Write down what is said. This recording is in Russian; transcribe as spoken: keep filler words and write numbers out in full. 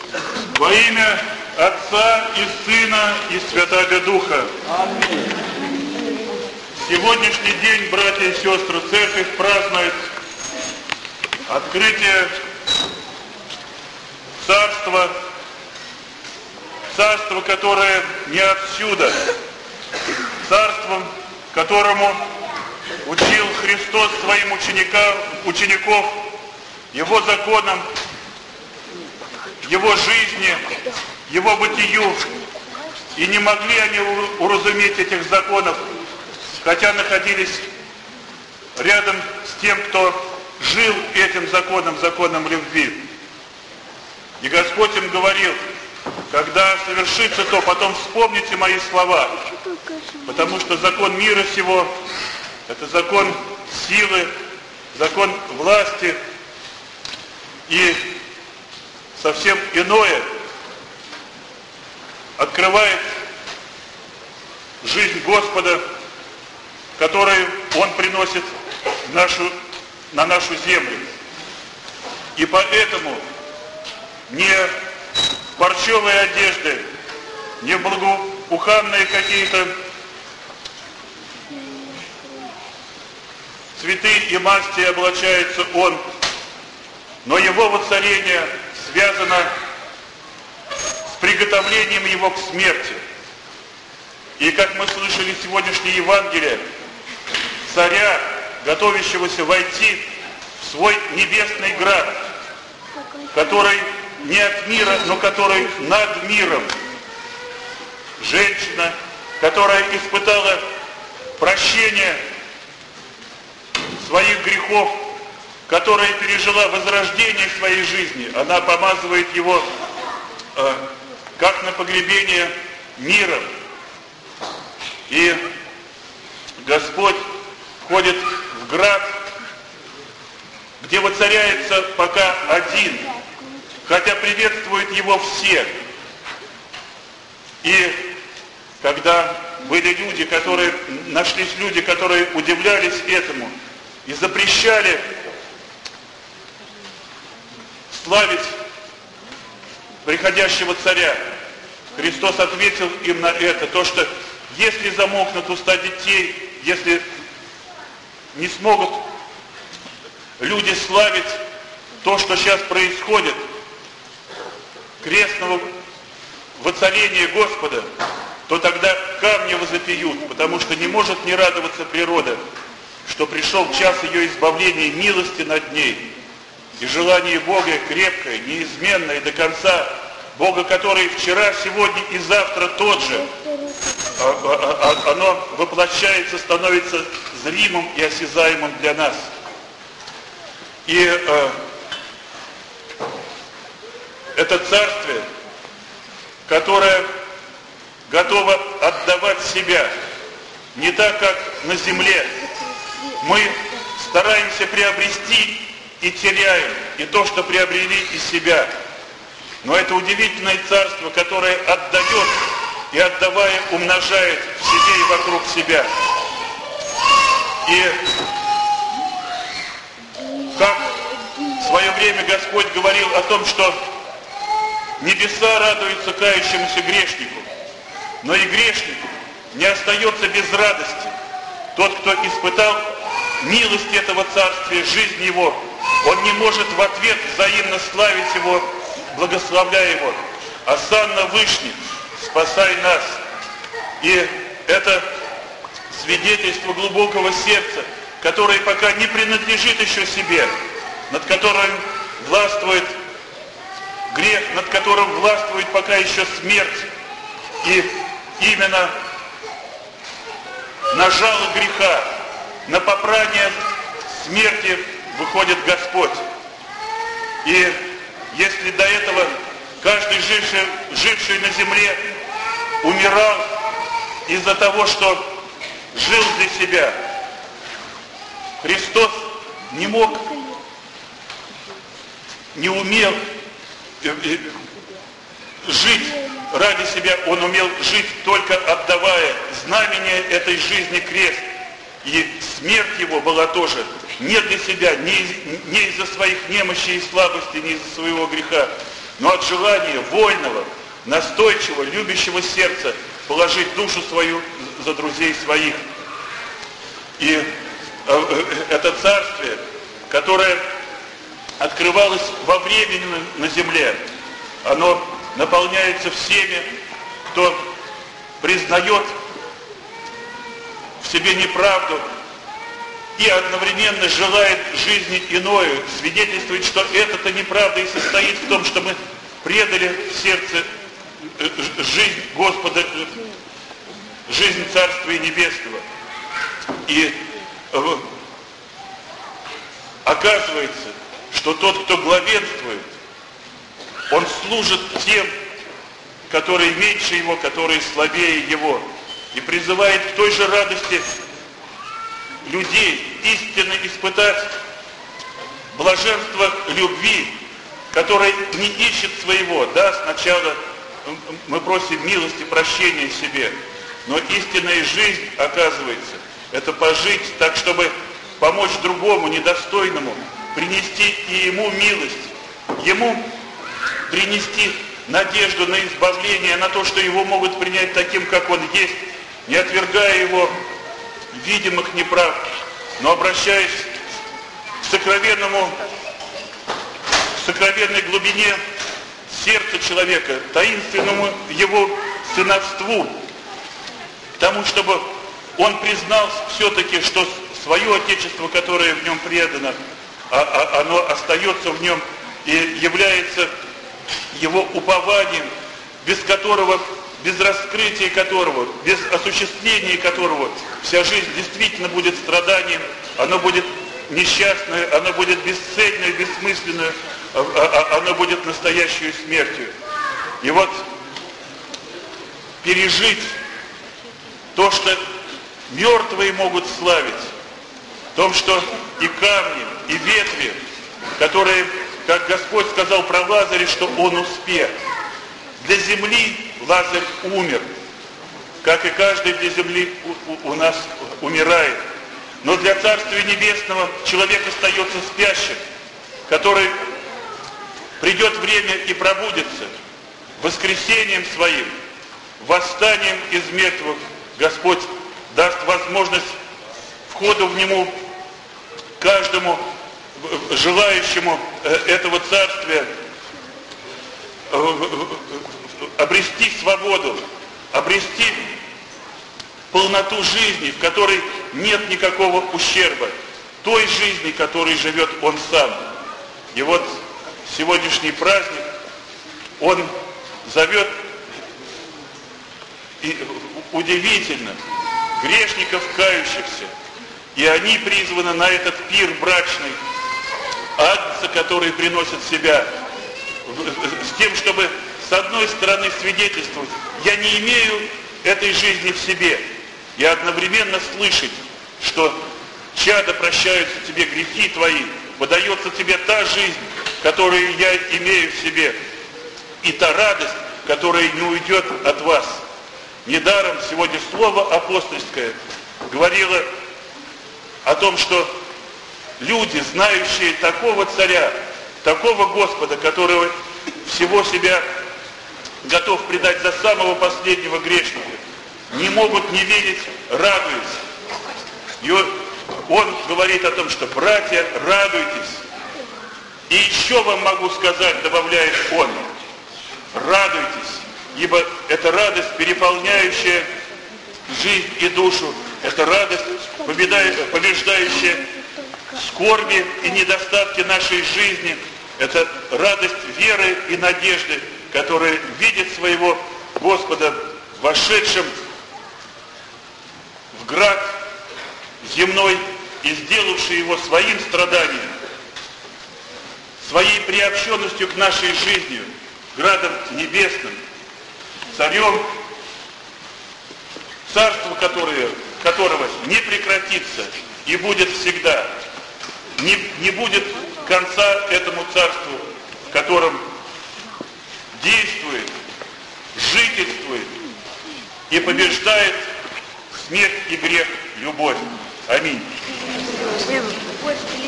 Во имя Отца и Сына и Святаго Духа. Аминь. Сегодняшний день, братья и сестры, церковь празднует открытие царства, царство, которое не отсюда, царством, которому учил Христос своим ученикам, учеников, Его законам, Его жизни, Его бытию. И не могли они уразуметь этих законов, хотя находились рядом с тем, кто жил этим законом, законом любви. И Господь им говорил: когда совершится то, потом вспомните мои слова, потому что закон мира сего — это закон силы, закон власти, и совсем иное открывает жизнь Господа, которую Он приносит в нашу, на нашу землю. И поэтому не парчевые одежды, не благоуханные какие-то цветы и масти облачается Он, но Его воцарение связано с приготовлением Его к смерти. И как мы слышали сегодняшнее Евангелие, царя, готовящегося войти в свой небесный град, который не от мира, но который над миром. Женщина, которая испытала прощение своих грехов, которая пережила возрождение своей жизни, она помазывает его э, как на погребение миром. И Господь входит в град, где воцаряется пока один, хотя приветствуют его все. И когда были люди, которые, нашлись люди, которые удивлялись этому и запрещали славить приходящего царя, Христос ответил им на это, то, что если замолкнут уста детей, если не смогут люди славить то, что сейчас происходит, крестного воцарения Господа, то тогда камни возопьют, потому что не может не радоваться природа, что пришел час ее избавления и милости над ней. И желание Бога крепкое, неизменное и до конца, Бога, который вчера, сегодня и завтра тот же, оно воплощается, становится зримым и осязаемым для нас. И э, это царствие, которое готово отдавать себя, не так, как на земле. Мы стараемся приобрести и теряем, и то, что приобрели, из себя. Но это удивительное царство, которое отдает и, отдавая, умножает в себе и вокруг себя. И как в свое время Господь говорил о том, что небеса радуются кающемуся грешнику, но и грешнику не остается без радости. Тот, кто испытал милость этого царствия, жизнь его, он не может в ответ взаимно славить его, благословляя его. «Осанна Вышних, спасай нас!» И это свидетельство глубокого сердца, которое пока не принадлежит еще себе, над которым властвует грех, над которым властвует пока еще смерть. И именно на жало греха, на попрание смерти выходит Господь. И если до этого каждый живший, живший на земле умирал из-за того, что жил для себя, Христос не мог, не умел жить ради себя, Он умел жить только отдавая знамение этой жизни крест. И смерть Его была тоже не для себя, не, из, не из-за своих немощей и слабостей, не из-за своего греха, но от желания вольного, настойчивого, любящего сердца положить душу свою за друзей своих. И это царствие, которое открывалось во времени на земле, оно наполняется всеми, кто признает в себе неправду и одновременно желает жизни иною, свидетельствует, что это-то неправда и состоит в том, что мы предали в сердце жизнь Господа, жизнь Царствия Небесного. И оказывается, что тот, кто главенствует, он служит тем, которые меньше его, которые слабее его, и призывает к той же радости людей истинно испытать блаженство любви, которое не ищет своего. Да, сначала мы просим милости, прощения себе, но истинная жизнь, оказывается, это пожить так, чтобы помочь другому, недостойному, принести и ему милость, ему принести надежду на избавление, на то, что его могут принять таким, как он есть, не отвергая его видимых неправд, но обращаясь к сокровенному, к сокровенной глубине сердца человека, таинственному его сыновству, к тому, чтобы он признал все-таки, что свое Отечество, которое в нем предано, оно остается в нем и является его упованием, без которого, без раскрытия которого, без осуществления которого вся жизнь действительно будет страданием, оно будет несчастное, оно будет бесцельное, бессмысленное, оно будет настоящей смертью. И вот пережить то, что мертвые могут славить, в том, что и камни, и ветви, которые, как Господь сказал про Лазаря, что он успех. Для земли Лазарь умер, как и каждый для земли у, у, у нас умирает. Но для Царствия Небесного человек остается спящим, который придет время и пробудется воскресением своим, восстанием из мертвых. Господь даст возможность входу в Нему каждому желающему этого царствия обрести свободу, обрести полноту жизни, в которой нет никакого ущерба, той жизни, которой живет он сам. И вот сегодняшний праздник, он зовет, и удивительно, грешников кающихся, и они призваны на этот пир брачный, агнца, который приносит себя, с тем, чтобы с одной стороны свидетельствовать: я не имею этой жизни в себе, и одновременно слышать, что чадо, прощаются тебе грехи твои, подается тебе та жизнь, которую я имею в себе, и та радость, которая не уйдет от вас. Недаром сегодня слово апостольское говорило о том, что люди, знающие такого царя, такого Господа, которого всего себя готов предать за самого последнего грешника, не могут не верить, радуясь. И он говорит о том, что братья, радуйтесь. И еще вам могу сказать, добавляет он, радуйтесь, ибо это радость, переполняющая жизнь и душу, это радость, побеждающая скорби и недостатки нашей жизни, это радость веры и надежды, которая видит своего Господа, вошедшим в град земной и сделавший его своим страданием, своей приобщенностью к нашей жизни, градом небесным, царем, царство которое, которого не прекратится и будет всегда. Не, не будет конца этому царству, в котором действует, жительствует и побеждает смерть и грех любовь. Аминь.